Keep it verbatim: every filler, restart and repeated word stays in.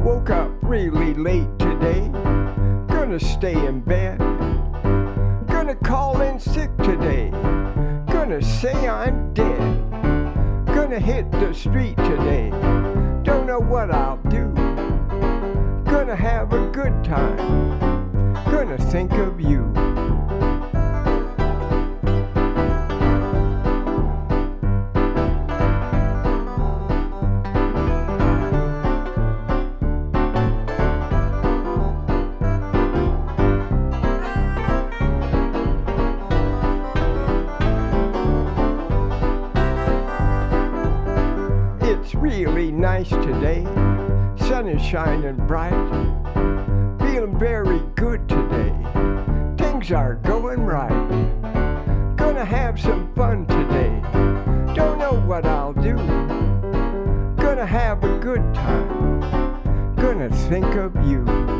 Woke up really late today. Gonna stay in bed. Gonna call in sick today. Gonna say I'm dead. Gonna hit the street today. Don't know what I'll do. Gonna have a good time. Gonna think of you. It's really nice today. Sun is shining bright. Feeling very good today. Things are going right. Gonna have some fun today. Don't know what I'll do. Gonna have a good time. Gonna think of you.